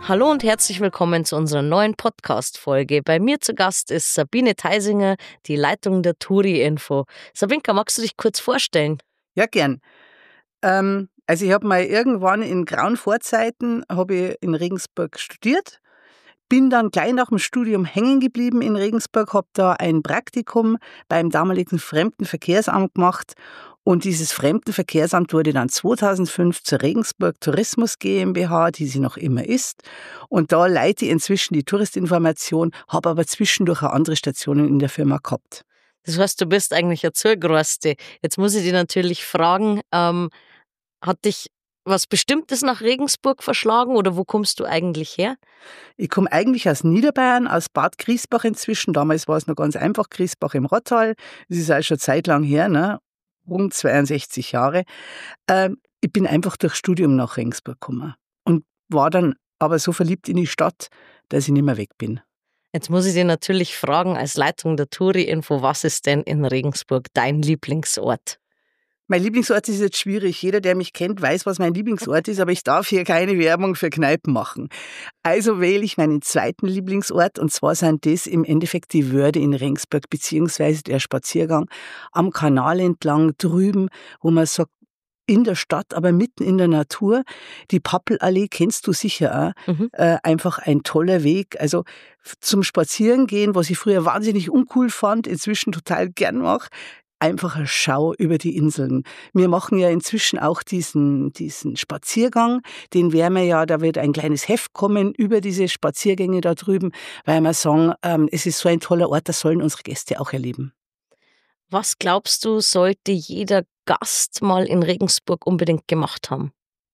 Hallo und herzlich willkommen zu unserer neuen Podcast-Folge. Bei mir zu Gast ist Sabine Theisinger, die Leitung der Touri-Info. Sabinka, magst du dich kurz vorstellen? Ja, gern. Also ich habe mal irgendwann in grauen Vorzeiten habe ich in Regensburg studiert, bin dann gleich nach dem Studium hängen geblieben in Regensburg, habe da ein Praktikum beim damaligen Fremdenverkehrsamt gemacht und dieses Fremdenverkehrsamt wurde dann 2005 zur Regensburg Tourismus GmbH, die sie noch immer ist, und da leite ich inzwischen die Touristinformation, habe aber zwischendurch auch andere Stationen in der Firma gehabt. Das heißt, du bist eigentlich eine Zugereiste. Jetzt muss ich dich natürlich fragen, hat dich was Bestimmtes nach Regensburg verschlagen oder wo kommst du eigentlich her? Ich komme eigentlich aus Niederbayern, aus Bad Griesbach inzwischen. Damals war es noch ganz einfach, Griesbach im Rottal. Das ist auch schon zeitlang her, ne? Rund 62 Jahre. Ich bin einfach durch Studium nach Regensburg gekommen und war dann aber so verliebt in die Stadt, dass ich nicht mehr weg bin. Jetzt muss ich dir natürlich fragen, als Leitung der Touri-Info, was ist denn in Regensburg dein Lieblingsort? Mein Lieblingsort ist jetzt schwierig. Jeder, der mich kennt, weiß, was mein Lieblingsort ist, aber ich darf hier keine Werbung für Kneipen machen. Also wähle ich meinen zweiten Lieblingsort, und zwar sind das im Endeffekt die Wörde in Regensburg, beziehungsweise der Spaziergang am Kanal entlang drüben, wo man sagt, in der Stadt, aber mitten in der Natur. Die Pappelallee kennst du sicher auch. Einfach ein toller Weg. Also zum Spazierengehen, was ich früher wahnsinnig uncool fand, inzwischen total gern mache. Einfach eine Schau über die Inseln. Wir machen ja inzwischen auch diesen Spaziergang. Den werden wir ja, da wird ein kleines Heft kommen über diese Spaziergänge da drüben, weil wir sagen, es ist so ein toller Ort, das sollen unsere Gäste auch erleben. Was glaubst du, sollte jeder Gast mal in Regensburg unbedingt gemacht haben?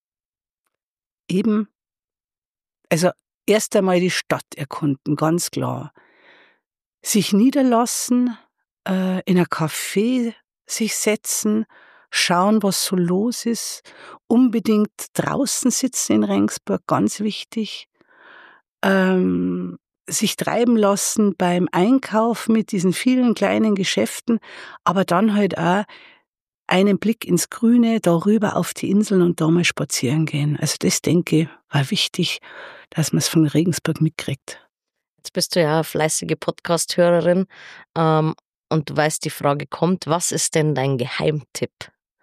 Eben, also erst einmal die Stadt erkunden, ganz klar. Sich niederlassen, in ein Café sich setzen, schauen, was so los ist. Unbedingt draußen sitzen in Regensburg, ganz wichtig. Sich treiben lassen beim Einkauf mit diesen vielen kleinen Geschäften, aber dann halt auch einen Blick ins Grüne, darüber auf die Inseln und da mal spazieren gehen. Also das, denke ich, war wichtig, dass man es von Regensburg mitkriegt. Jetzt bist du ja eine fleißige Podcast-Hörerin und du weißt, die Frage kommt, was ist denn dein Geheimtipp?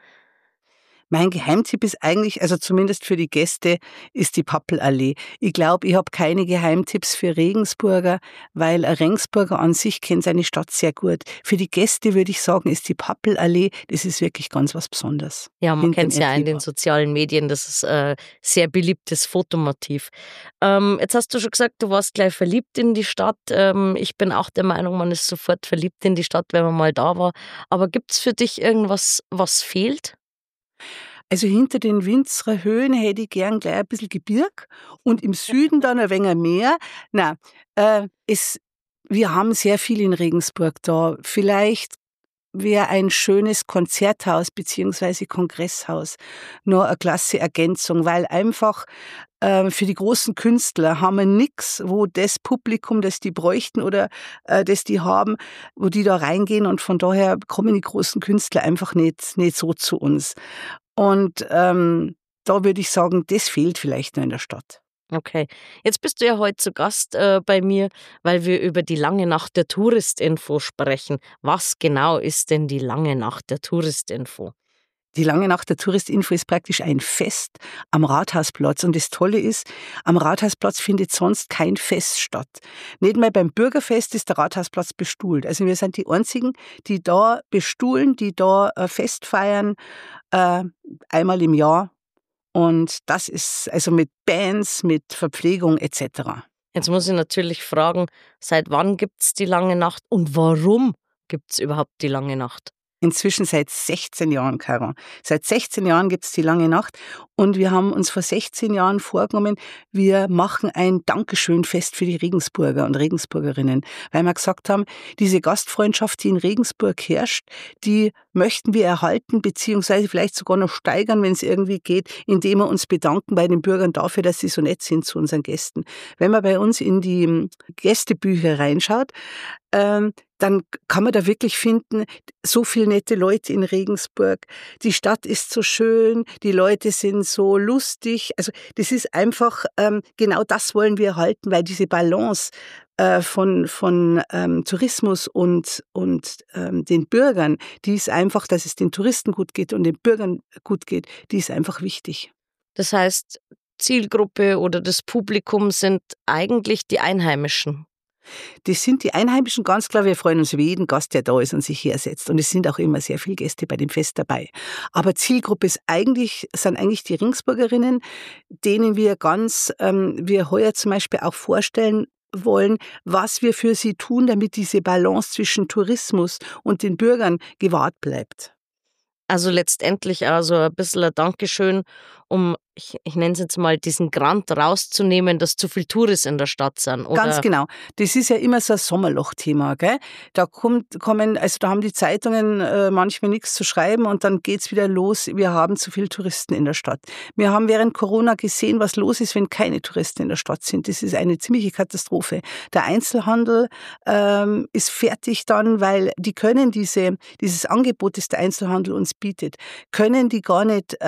Mein Geheimtipp ist eigentlich, also zumindest für die Gäste, ist die Pappelallee. Ich glaube, ich habe keine Geheimtipps für Regensburger, weil ein Regensburger an sich kennt seine Stadt sehr gut. Für die Gäste würde ich sagen, ist die Pappelallee, das ist wirklich ganz was Besonderes. Ja, man kennt es ja in den sozialen Medien, das ist ein sehr beliebtes Fotomotiv. Jetzt hast du schon gesagt, du warst gleich verliebt in die Stadt. Ich bin auch der Meinung, man ist sofort verliebt in die Stadt, wenn man mal da war. Aber gibt es für dich irgendwas, was fehlt? Also hinter den Winzrer Höhen hätte ich gern gleich ein bisschen Gebirg und im Süden dann ein wenig Meer. Nein, wir haben sehr viel in Regensburg da. Vielleicht wäre ein schönes Konzerthaus bzw. Kongresshaus noch eine klasse Ergänzung, weil einfach für die großen Künstler haben wir nichts, wo das Publikum, das die bräuchten oder das die haben, wo die da reingehen, und von daher kommen die großen Künstler einfach nicht so zu uns. Und da würde ich sagen, das fehlt vielleicht noch in der Stadt. Okay, jetzt bist du ja heute zu Gast bei mir, weil wir über die lange Nacht der Touristinfo sprechen. Was genau ist denn die lange Nacht der Touristinfo? Die lange Nacht der Touristinfo ist praktisch ein Fest am Rathausplatz. Und das Tolle ist, am Rathausplatz findet sonst kein Fest statt. Nicht mal beim Bürgerfest ist der Rathausplatz bestuhlt. Also wir sind die Einzigen, die da bestuhlen, die da Fest feiern, einmal im Jahr. Und das ist also mit Bands, mit Verpflegung etc. Jetzt muss ich natürlich fragen, seit wann gibt es die lange Nacht und warum gibt es überhaupt die lange Nacht? Inzwischen seit 16 Jahren, Caro. Seit 16 Jahren gibt's die lange Nacht und wir haben uns vor 16 Jahren vorgenommen, wir machen ein Dankeschönfest für die Regensburger und Regensburgerinnen, weil wir gesagt haben, diese Gastfreundschaft, die in Regensburg herrscht, die möchten wir erhalten beziehungsweise vielleicht sogar noch steigern, wenn es irgendwie geht, indem wir uns bedanken bei den Bürgern dafür, dass sie so nett sind zu unseren Gästen. Wenn man bei uns in die Gästebücher reinschaut, dann kann man da wirklich finden, so viele nette Leute in Regensburg. Die Stadt ist so schön, die Leute sind so lustig. Also das ist einfach, genau das wollen wir halten, weil diese Balance von Tourismus und den Bürgern, die ist einfach, dass es den Touristen gut geht und den Bürgern gut geht, die ist einfach wichtig. Das heißt, Zielgruppe oder das Publikum sind eigentlich die Einheimischen. Das sind die Einheimischen, ganz klar. Wir freuen uns über jeden Gast, der da ist und sich hersetzt. Und es sind auch immer sehr viele Gäste bei dem Fest dabei. Aber Zielgruppe sind eigentlich die Regensburgerinnen, denen wir wir heuer zum Beispiel auch vorstellen wollen, was wir für sie tun, damit diese Balance zwischen Tourismus und den Bürgern gewahrt bleibt. Also letztendlich also ein bisschen ein Dankeschön, um, ich nenne es jetzt mal, diesen Grant rauszunehmen, dass zu viel Touris in der Stadt sind. Oder? Ganz genau. Das ist ja immer so ein Sommerloch-Thema, gell? Da haben die Zeitungen manchmal nichts zu schreiben und dann geht's wieder los. Wir haben zu viele Touristen in der Stadt. Wir haben während Corona gesehen, was los ist, wenn keine Touristen in der Stadt sind. Das ist eine ziemliche Katastrophe. Der Einzelhandel ist fertig dann, weil die können dieses Angebot, das der Einzelhandel uns bietet, können die gar nicht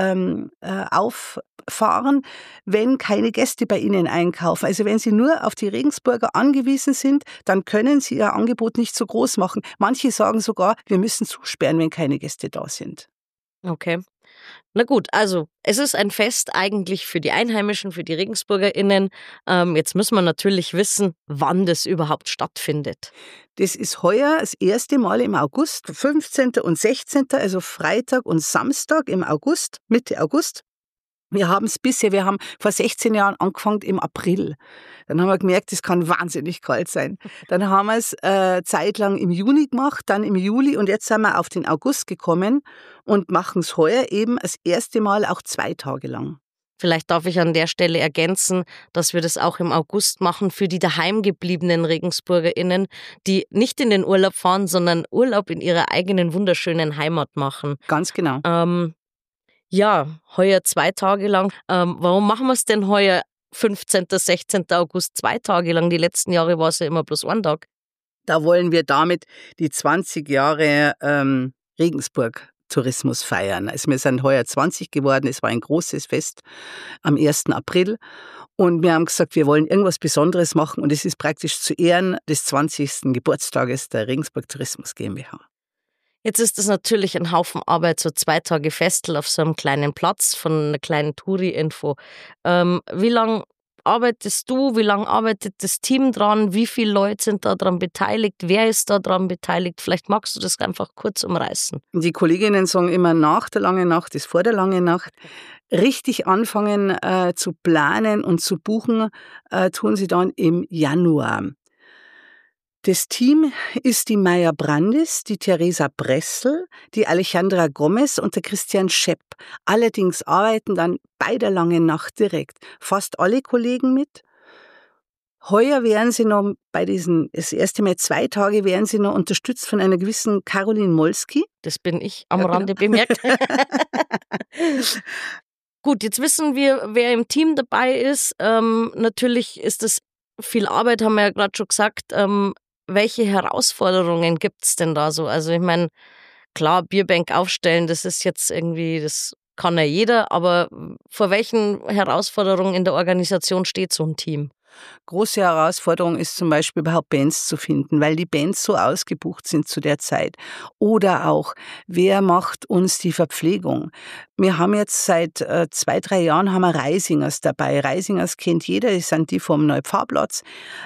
auffahren, wenn keine Gäste bei ihnen einkaufen. Also wenn sie nur auf die Regensburger angewiesen sind, dann können sie ihr Angebot nicht so groß machen. Manche sagen sogar, wir müssen zusperren, wenn keine Gäste da sind. Okay. Na gut, also es ist ein Fest eigentlich für die Einheimischen, für die RegensburgerInnen. Jetzt müssen wir natürlich wissen, wann das überhaupt stattfindet. Das ist heuer das erste Mal im August, 15. und 16., also Freitag und Samstag im August, Mitte August. Wir haben vor 16 Jahren angefangen im April. Dann haben wir gemerkt, es kann wahnsinnig kalt sein. Dann haben wir es zeitlang im Juni gemacht, dann im Juli und jetzt sind wir auf den August gekommen und machen es heuer eben das erste Mal auch 2 Tage lang. Vielleicht darf ich an der Stelle ergänzen, dass wir das auch im August machen für die daheimgebliebenen RegensburgerInnen, die nicht in den Urlaub fahren, sondern Urlaub in ihrer eigenen wunderschönen Heimat machen. Ganz genau. Ja, heuer 2 Tage lang. Warum machen wir es denn heuer 15., 16. August 2 Tage lang? Die letzten Jahre war es ja immer bloß 1 Tag. Da wollen wir damit die 20 Jahre Regensburg-Tourismus feiern. Also wir sind heuer 20 geworden, es war ein großes Fest am 1. April. Und wir haben gesagt, wir wollen irgendwas Besonderes machen und es ist praktisch zu Ehren des 20. Geburtstages der Regensburg Tourismus GmbH. Jetzt ist es natürlich ein Haufen Arbeit, so 2 Tage Festel auf so einem kleinen Platz von einer kleinen Touri-Info. Wie lange arbeitest du? Wie lange arbeitet das Team dran? Wie viele Leute sind da dran beteiligt? Wer ist da dran beteiligt? Vielleicht magst du das einfach kurz umreißen. Die Kolleginnen sagen immer, nach der langen Nacht ist vor der langen Nacht. Richtig anfangen zu planen und zu buchen, tun sie dann im Januar. Das Team ist die Maya Brandis, die Theresa Bressel, die Alejandra Gomez und der Christian Schepp. Allerdings arbeiten dann bei der langen Nacht direkt fast alle Kollegen mit. Heuer werden sie noch das erste Mal 2 Tage werden sie noch unterstützt von einer gewissen Caroline Molski. Das bin ich am Rande bemerkt. Gut, jetzt wissen wir, wer im Team dabei ist. Natürlich ist das viel Arbeit, haben wir ja gerade schon gesagt. Welche Herausforderungen gibt es denn da so? Also ich meine, klar, Bierbank aufstellen, das ist jetzt irgendwie, das kann ja jeder, aber vor welchen Herausforderungen in der Organisation steht so ein Team? Große Herausforderung ist zum Beispiel überhaupt Bands zu finden, weil die Bands so ausgebucht sind zu der Zeit. Oder auch, wer macht uns die Verpflegung? Wir haben jetzt seit 2, 3 Jahren haben wir Reisingers dabei. Reisingers kennt jeder, das sind die vom Neupfarrplatz.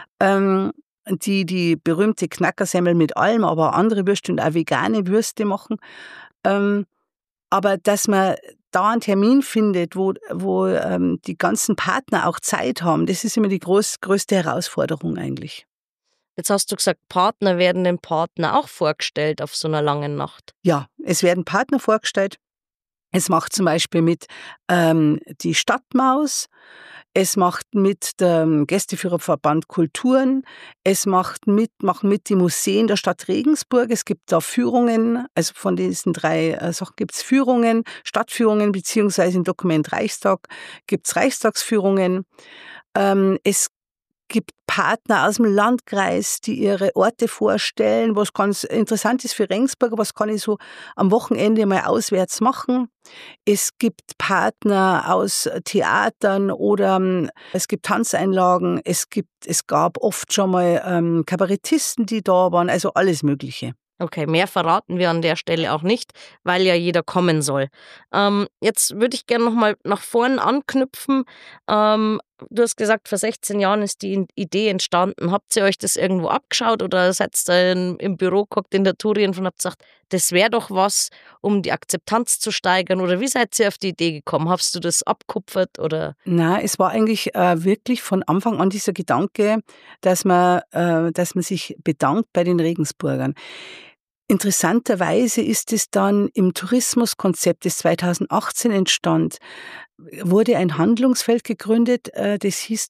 Die berühmte Knackersemmel mit allem, aber auch andere Würste und auch vegane Würste machen. Aber dass man da einen Termin findet, wo die ganzen Partner auch Zeit haben, das ist immer die größte Herausforderung eigentlich. Jetzt hast du gesagt, Partner werden den Partner auch vorgestellt auf so einer langen Nacht. Ja, es werden Partner vorgestellt. Es macht zum Beispiel mit die Stadtmaus. Es macht mit dem Gästeführerverband Kulturen, es machen mit die Museen der Stadt Regensburg. Es gibt da Führungen, also von diesen 3 Sachen gibt es Führungen, Stadtführungen, beziehungsweise im Dokument Reichstag gibt es Reichstagsführungen. Es gibt Partner aus dem Landkreis, die ihre Orte vorstellen, was ganz interessant ist für Regensburg, was kann ich so am Wochenende mal auswärts machen. Es gibt Partner aus Theatern oder es gibt Tanzeinlagen, es gab oft schon mal Kabarettisten, die da waren, also alles Mögliche. Okay, mehr verraten wir an der Stelle auch nicht, weil ja jeder kommen soll. Jetzt würde ich gerne nochmal nach vorn anknüpfen. Du hast gesagt, vor 16 Jahren ist die Idee entstanden. Habt ihr euch das irgendwo abgeschaut oder seid ihr im Büro geguckt in der Turien und habt gesagt, das wäre doch was, um die Akzeptanz zu steigern? Oder wie seid ihr auf die Idee gekommen? Hast du das abkupfert oder? Na, es war eigentlich wirklich von Anfang an dieser Gedanke, dass man sich bedankt bei den Regensburgern. Interessanterweise ist es dann im Tourismuskonzept, das 2018 entstand, wurde ein Handlungsfeld gegründet, das hieß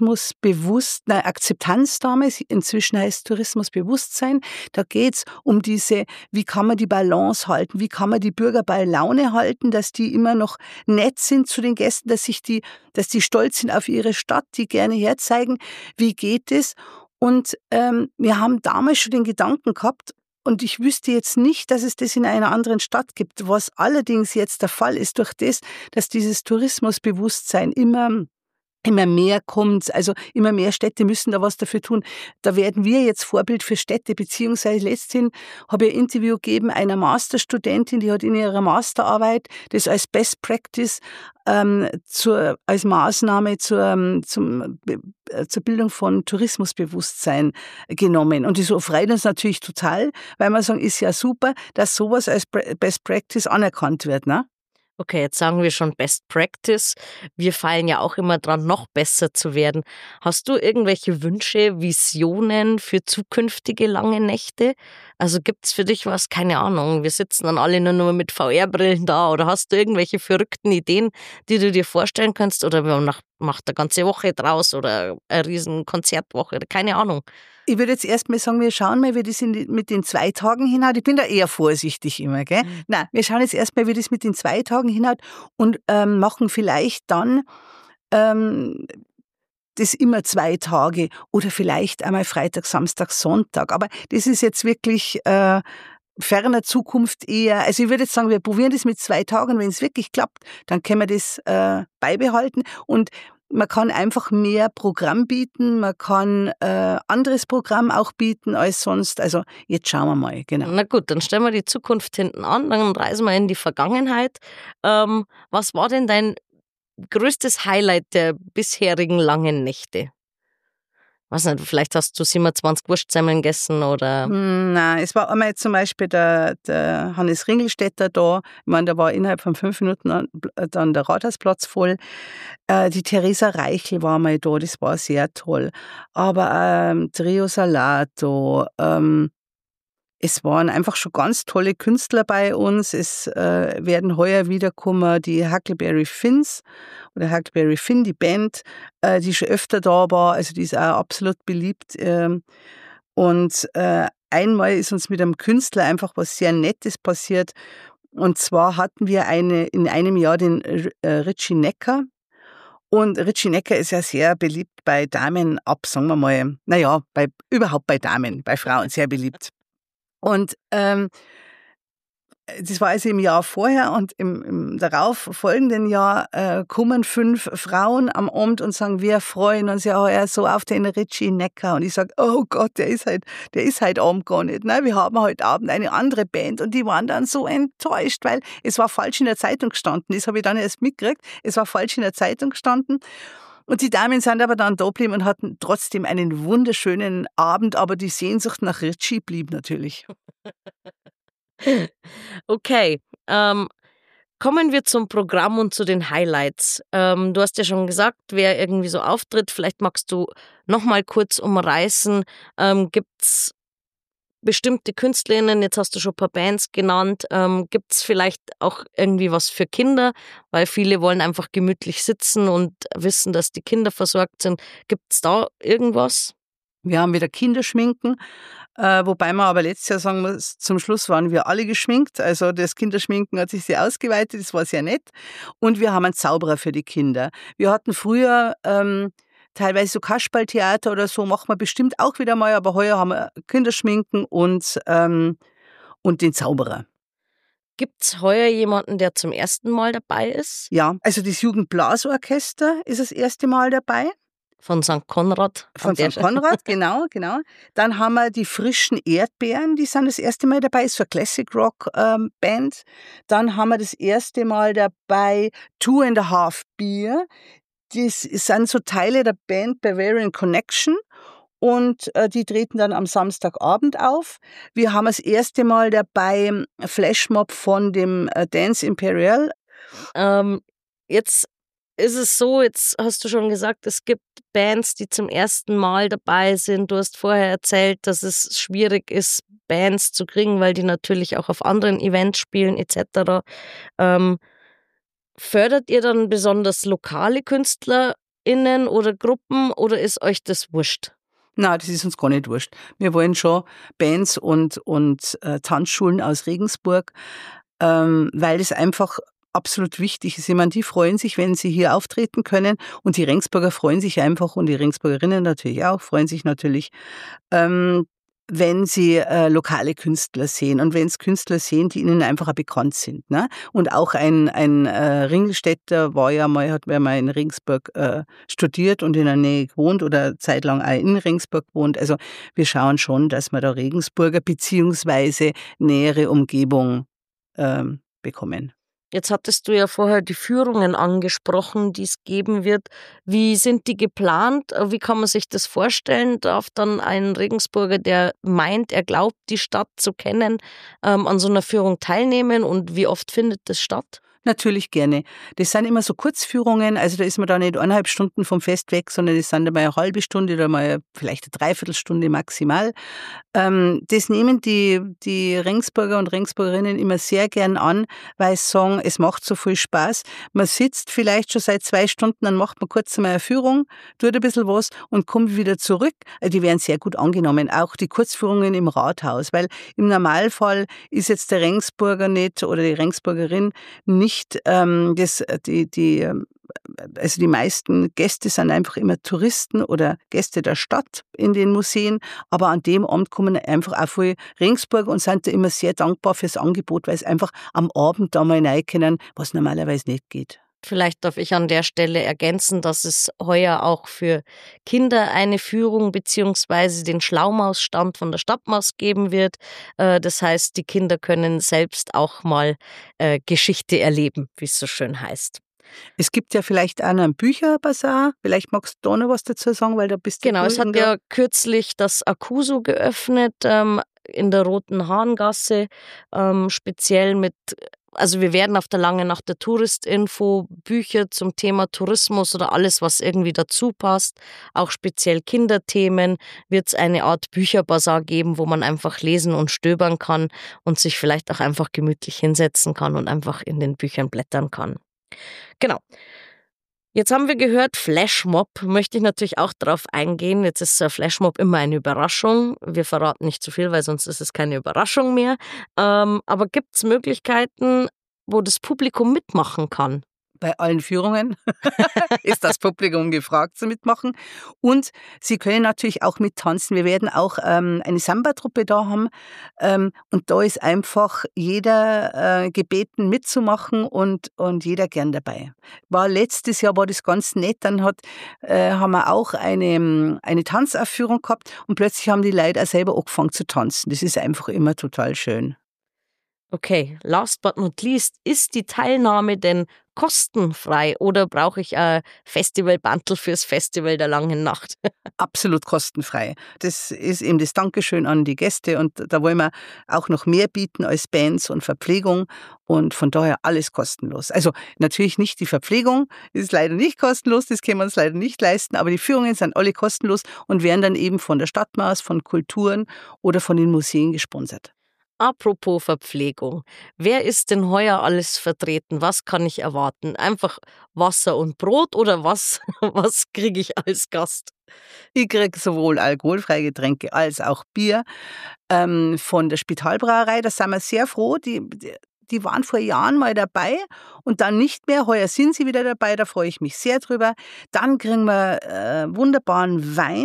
Akzeptanz damals, inzwischen heißt Tourismusbewusstsein. Da geht's um wie kann man die Balance halten, wie kann man die Bürger bei Laune halten, dass die immer noch nett sind zu den Gästen, dass die stolz sind auf ihre Stadt, die gerne herzeigen, wie geht es? Und wir haben damals schon den Gedanken gehabt, und ich wüsste jetzt nicht, dass es das in einer anderen Stadt gibt. Was allerdings jetzt der Fall ist, durch das, dass dieses Tourismusbewusstsein immer mehr kommt, also immer mehr Städte müssen da was dafür tun. Da werden wir jetzt Vorbild für Städte, beziehungsweise letzthin habe ich ein Interview gegeben einer Masterstudentin, die hat in ihrer Masterarbeit das als Best Practice als Maßnahme zur Bildung von Tourismusbewusstsein genommen. Und das freut uns natürlich total, weil wir sagen, ist ja super, dass sowas als Best Practice anerkannt wird, ne? Okay, jetzt sagen wir schon Best Practice. Wir fallen ja auch immer dran, noch besser zu werden. Hast du irgendwelche Wünsche, Visionen für zukünftige lange Nächte? Also gibt's für dich was? Keine Ahnung. Wir sitzen dann alle nur mit VR-Brillen da. Oder hast du irgendwelche verrückten Ideen, die du dir vorstellen kannst? Oder man macht eine ganze Woche draus oder eine riesen Konzertwoche? Keine Ahnung. Ich würde jetzt erst mal sagen, wir schauen mal, wie das mit den 2 Tagen hinhaut. Ich bin da eher vorsichtig immer, gell? Nein, wir schauen jetzt erst mal, wie das mit den 2 Tagen hinhaut und machen vielleicht dann das immer 2 Tage oder vielleicht einmal Freitag, Samstag, Sonntag. Aber das ist jetzt wirklich ferner Zukunft eher. Also ich würde jetzt sagen, wir probieren das mit 2 Tagen. Wenn es wirklich klappt, dann können wir das beibehalten und man kann einfach mehr Programm bieten, man kann anderes Programm auch bieten als sonst. Also jetzt schauen wir mal, genau. Na gut, dann stellen wir die Zukunft hinten an, dann reisen wir in die Vergangenheit. Was war denn dein größtes Highlight der bisherigen langen Nächte? Weiß nicht, vielleicht hast du 27 Wurstsemmeln gegessen oder? Nein, es war einmal zum Beispiel der Hannes Ringelstetter da. Ich meine, da war innerhalb von 5 Minuten dann der Rathausplatz voll. Die Theresa Reichel war mal da, das war sehr toll. Aber Trio Salato, es waren einfach schon ganz tolle Künstler bei uns. Es werden heuer wiederkommen die Huckleberry Finns oder Huckleberry Finn, die Band, die schon öfter da war. Also die ist auch absolut beliebt. Und einmal ist uns mit einem Künstler einfach was sehr Nettes passiert. Und zwar hatten wir in einem Jahr den Richie Necker. Und Richie Necker ist ja sehr beliebt bei Damen ab, sagen wir mal, überhaupt bei Damen, bei Frauen sehr beliebt. Und das war also im Jahr vorher und im darauf folgenden Jahr kommen 5 Frauen am Abend und sagen, wir freuen uns ja so auf den Richie Necker. Und ich sage, oh Gott, der ist halt Abend gar nicht. Ne? Wir haben heute Abend eine andere Band und die waren dann so enttäuscht, weil es war falsch in der Zeitung gestanden. Das habe ich dann erst mitgekriegt. Es war falsch in der Zeitung gestanden. Und die Damen sind aber dann da geblieben und hatten trotzdem einen wunderschönen Abend, aber die Sehnsucht nach Richie blieb natürlich. Okay, kommen wir zum Programm und zu den Highlights. Du hast ja schon gesagt, wer irgendwie so auftritt. Vielleicht magst du noch mal kurz umreißen. Gibt's bestimmte Künstlerinnen, jetzt hast du schon ein paar Bands genannt, gibt's vielleicht auch irgendwie was für Kinder, weil viele wollen einfach gemütlich sitzen und wissen, dass die Kinder versorgt sind. Gibt's da irgendwas? Wir haben wieder Kinderschminken, wobei man aber letztes Jahr sagen muss, zum Schluss waren wir alle geschminkt. Also das Kinderschminken hat sich sehr ausgeweitet, das war sehr nett. Und wir haben einen Zauberer für die Kinder. Wir hatten früher teilweise so Kasperltheater oder so machen wir bestimmt auch wieder mal, aber heuer haben wir Kinderschminken und den Zauberer. Gibt's heuer jemanden, der zum ersten Mal dabei ist? Ja, also das Jugendblasorchester ist das erste Mal dabei. Von St. Konrad? Von St. Konrad, genau. Dann haben wir die frischen Erdbeeren, die sind das erste Mal dabei, ist so eine Classic Rock Band. Dann haben wir das erste Mal dabei Two and a Half Beer. Das sind so Teile der Band Bavarian Connection. Und die treten dann am Samstagabend auf. Wir haben das erste Mal dabei Flashmob von dem Dance Imperial. Jetzt ist es so, jetzt hast du schon gesagt, es gibt Bands, die zum ersten Mal dabei sind. Du hast vorher erzählt, dass es schwierig ist, Bands zu kriegen, weil die natürlich auch auf anderen Events spielen etc. Fördert ihr dann besonders lokale KünstlerInnen oder Gruppen oder ist euch das wurscht? Na, das ist uns gar nicht wurscht. Wir wollen schon Bands und Tanzschulen aus Regensburg, weil das einfach absolut wichtig ist. Ich meine, die freuen sich, wenn sie hier auftreten können und die Regensburger freuen sich einfach und die Regensburgerinnen natürlich auch, freuen sich natürlich, wenn sie lokale Künstler sehen und wenn es Künstler sehen, die ihnen einfach auch bekannt sind. Ne? Und auch ein Ringelstädter hat mal in Regensburg studiert und in der Nähe gewohnt oder zeitlang auch in Regensburg gewohnt. Also wir schauen schon, dass wir da Regensburger beziehungsweise nähere Umgebung bekommen. Jetzt hattest du ja vorher die Führungen angesprochen, die es geben wird. Wie sind die geplant? Wie kann man sich das vorstellen? Darf dann ein Regensburger, der meint, er glaubt, die Stadt zu kennen, an so einer Führung teilnehmen? Und wie oft findet das statt? Natürlich gerne. Das sind immer so Kurzführungen, also da ist man da nicht 1,5 Stunden vom Fest weg, sondern das sind einmal eine halbe Stunde oder mal vielleicht eine Dreiviertelstunde maximal. Das nehmen die Regensburger und Regensburgerinnen immer sehr gern an, weil sie sagen, es macht so viel Spaß. Man sitzt vielleicht schon seit 2 Stunden, dann macht man kurz einmal eine Führung, tut ein bisschen was und kommt wieder zurück. Also die werden sehr gut angenommen, auch die Kurzführungen im Rathaus, weil im Normalfall ist jetzt der Regensburger nicht oder die Regensburgerin nicht also die meisten Gäste sind einfach immer Touristen oder Gäste der Stadt in den Museen, aber an dem Abend kommen einfach auch viele Regensburger und sind da immer sehr dankbar fürs Angebot, weil sie einfach am Abend da mal rein können, was normalerweise nicht geht. Vielleicht darf ich an der Stelle ergänzen, dass es heuer auch für Kinder eine Führung bzw. den Schlaumausstand von der Stadtmaus geben wird. Das heißt, die Kinder können selbst auch mal Geschichte erleben, wie es so schön heißt. Es gibt ja vielleicht auch noch einen Bücherbazar. Vielleicht magst du da noch was dazu sagen, weil da bist du. Genau, es hat ja kürzlich das Akuso geöffnet in der Roten Hahngasse, speziell mit. Also wir werden auf der Lange Nacht der Touristinfo Bücher zum Thema Tourismus oder alles, was irgendwie dazu passt, auch speziell Kinderthemen, wird es eine Art Bücherbazar geben, wo man einfach lesen und stöbern kann und sich vielleicht auch einfach gemütlich hinsetzen kann und einfach in den Büchern blättern kann. Genau. Jetzt haben wir gehört, Flashmob, möchte ich natürlich auch drauf eingehen. Jetzt ist Flashmob immer eine Überraschung. Wir verraten nicht zu viel, weil sonst ist es keine Überraschung mehr. Aber gibt es Möglichkeiten, wo das Publikum mitmachen kann? Bei allen Führungen ist das Publikum gefragt zu mitmachen. Und sie können natürlich auch mittanzen. Wir werden auch eine Samba-Truppe da haben. Und da ist einfach jeder gebeten mitzumachen und jeder gern dabei. Letztes Jahr war das ganz nett. Dann haben wir auch eine Tanzaufführung gehabt und plötzlich haben die Leute auch selber angefangen zu tanzen. Das ist einfach immer total schön. Okay, last but not least, ist die Teilnahme denn kostenfrei oder brauche ich ein Festivalbandel fürs Festival der Langen Nacht? Absolut kostenfrei. Das ist eben das Dankeschön an die Gäste und da wollen wir auch noch mehr bieten als Bands und Verpflegung und von daher alles kostenlos. Also natürlich nicht die Verpflegung, ist leider nicht kostenlos, das können wir uns leider nicht leisten, aber die Führungen sind alle kostenlos und werden dann eben von der Stadtmaus, von Kulturen oder von den Museen gesponsert. Apropos Verpflegung, wer ist denn heuer alles vertreten? Was kann ich erwarten? Einfach Wasser und Brot oder was kriege ich als Gast? Ich kriege sowohl alkoholfreie Getränke als auch Bier von der Spitalbrauerei. Da sind wir sehr froh. Die die waren vor Jahren mal dabei und dann nicht mehr. Heuer sind sie wieder dabei, da freue ich mich sehr drüber. Dann kriegen wir wunderbaren Wein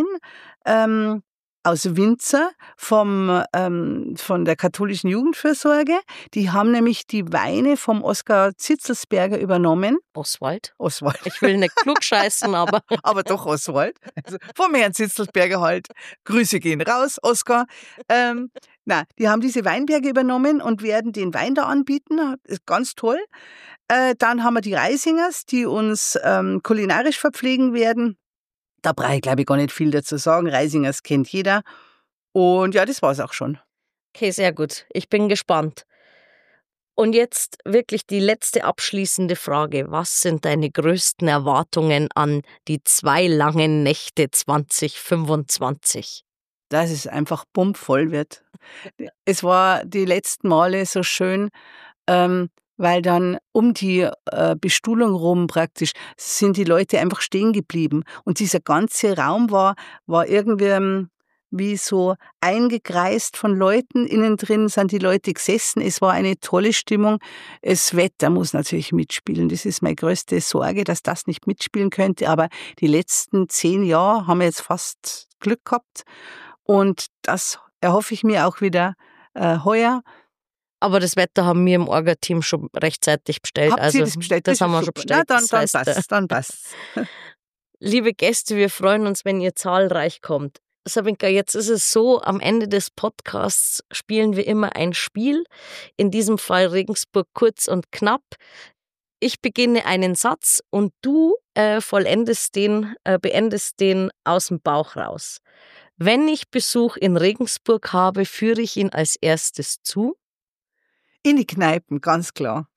aus Winzer von der katholischen Jugendfürsorge. Die haben nämlich die Weine vom Oskar Zitzelsberger übernommen. Oswald. Ich will nicht klugscheißen, aber... aber doch Oswald. Also vom Herrn Zitzelsberger halt. Grüße gehen raus, Oskar. Die haben diese Weinberge übernommen und werden den Wein da anbieten. Ist ganz toll. Dann haben wir die Reisingers, die uns kulinarisch verpflegen werden. Da brauche ich, glaube ich, gar nicht viel dazu sagen. Reisingers kennt jeder. Und ja, das war's auch schon. Okay, sehr gut. Ich bin gespannt. Und jetzt wirklich die letzte abschließende Frage. Was sind deine größten Erwartungen an die 2 langen Nächte 2025? Dass es einfach bummvoll wird. Es war die letzten Male so schön, weil dann um die Bestuhlung rum praktisch sind die Leute einfach stehen geblieben. Und dieser ganze Raum war irgendwie wie so eingekreist von Leuten. Innen drin sind die Leute gesessen. Es war eine tolle Stimmung. Das Wetter muss natürlich mitspielen. Das ist meine größte Sorge, dass das nicht mitspielen könnte. Aber die letzten 10 Jahre haben wir jetzt fast Glück gehabt. Und das erhoffe ich mir auch wieder heuer. Aber das Wetter haben wir im Orga-Team schon rechtzeitig bestellt. Habt ihr das bestellt? Das haben wir schon bestellt. Na, dann passt's. Liebe Gäste, wir freuen uns, wenn ihr zahlreich kommt. Sabinka, jetzt ist es so, am Ende des Podcasts spielen wir immer ein Spiel. In diesem Fall Regensburg kurz und knapp. Ich beginne einen Satz und du beendest den aus dem Bauch raus. Wenn ich Besuch in Regensburg habe, führe ich ihn als erstes zu? In die Kneipen, ganz klar.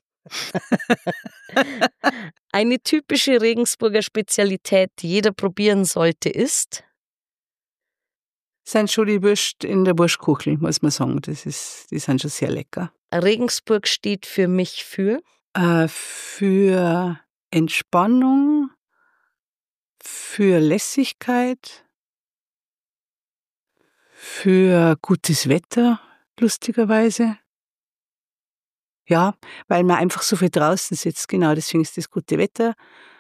Eine typische Regensburger Spezialität, die jeder probieren sollte, ist? Sind schon die Würst in der Wurstkuchel, muss man sagen. Die sind schon sehr lecker. Regensburg steht für mich für? Für Entspannung, für Lässigkeit, für gutes Wetter, lustigerweise. Ja, weil man einfach so viel draußen sitzt. Genau, deswegen ist das gute Wetter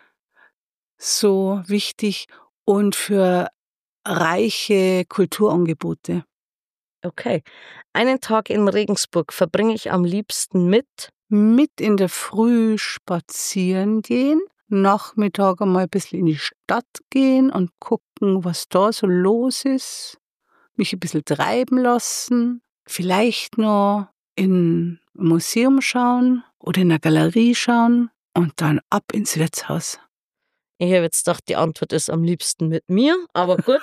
so wichtig und für reiche Kulturangebote. Okay. Einen Tag in Regensburg verbringe ich am liebsten mit in der Früh spazieren gehen, Nachmittag einmal ein bisschen in die Stadt gehen und gucken, was da so los ist, mich ein bisschen treiben lassen, vielleicht noch in ein Museum schauen oder in eine Galerie schauen und dann ab ins Wirtshaus. Ich habe jetzt gedacht, die Antwort ist am liebsten mit mir, aber gut.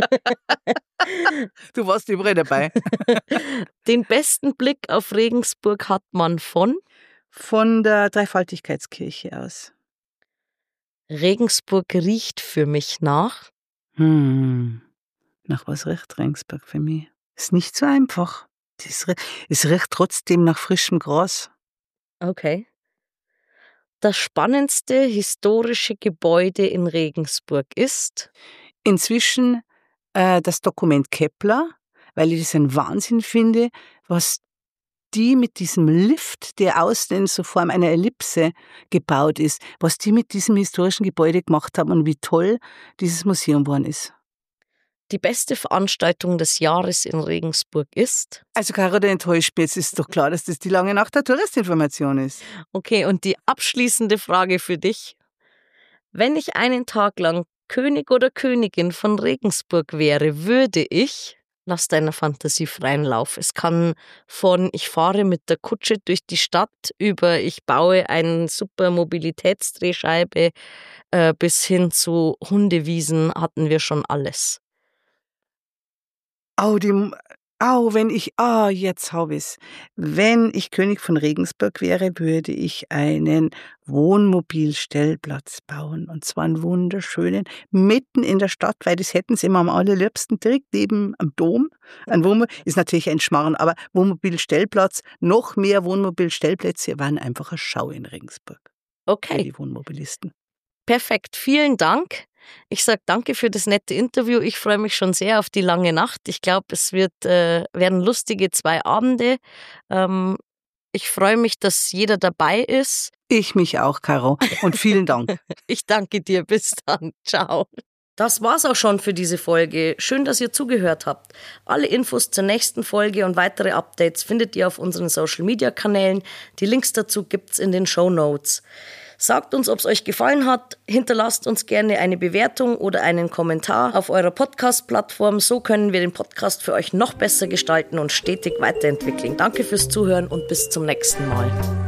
Du warst überall dabei. Den besten Blick auf Regensburg hat man von der Dreifaltigkeitskirche aus. Regensburg riecht für mich nach? Nach was riecht Regensburg für mich? Ist nicht so einfach. Es riecht trotzdem nach frischem Gras. Okay. Das spannendste historische Gebäude in Regensburg ist? Inzwischen das Dokument Kepler, weil ich das einen Wahnsinn finde, was die mit diesem Lift, der außen in so Form einer Ellipse gebaut ist, was die mit diesem historischen Gebäude gemacht haben und wie toll dieses Museum geworden ist. Die beste Veranstaltung des Jahres in Regensburg ist? Also Caro, du enttäuscht mich. Jetzt ist doch klar, dass das die lange Nacht der Touristinformation ist. Okay, und die abschließende Frage für dich. Wenn ich einen Tag lang König oder Königin von Regensburg wäre, würde ich, lass deiner Fantasie freien Lauf. Es kann von ich fahre mit der Kutsche durch die Stadt über ich baue eine super Mobilitätsdrehscheibe bis hin zu Hundewiesen hatten wir schon alles. Jetzt habe ich's. Wenn ich König von Regensburg wäre, würde ich einen Wohnmobilstellplatz bauen. Und zwar einen wunderschönen, mitten in der Stadt, weil das hätten sie immer am allerliebsten, direkt neben am Dom. Ein Wohnmobil ist natürlich ein Schmarrn, aber Wohnmobilstellplatz, noch mehr Wohnmobilstellplätze waren einfach eine Schau in Regensburg. Okay. Für die Wohnmobilisten. Perfekt, vielen Dank. Ich sage danke für das nette Interview. Ich freue mich schon sehr auf die lange Nacht. Ich glaube, es werden lustige 2 Abende. Ich freue mich, dass jeder dabei ist. Ich mich auch, Caro. Und vielen Dank. Ich danke dir. Bis dann. Ciao. Das war's auch schon für diese Folge. Schön, dass ihr zugehört habt. Alle Infos zur nächsten Folge und weitere Updates findet ihr auf unseren Social-Media-Kanälen. Die Links dazu gibt's in den Shownotes. Sagt uns, ob es euch gefallen hat. Hinterlasst uns gerne eine Bewertung oder einen Kommentar auf eurer Podcast-Plattform. So können wir den Podcast für euch noch besser gestalten und stetig weiterentwickeln. Danke fürs Zuhören und bis zum nächsten Mal.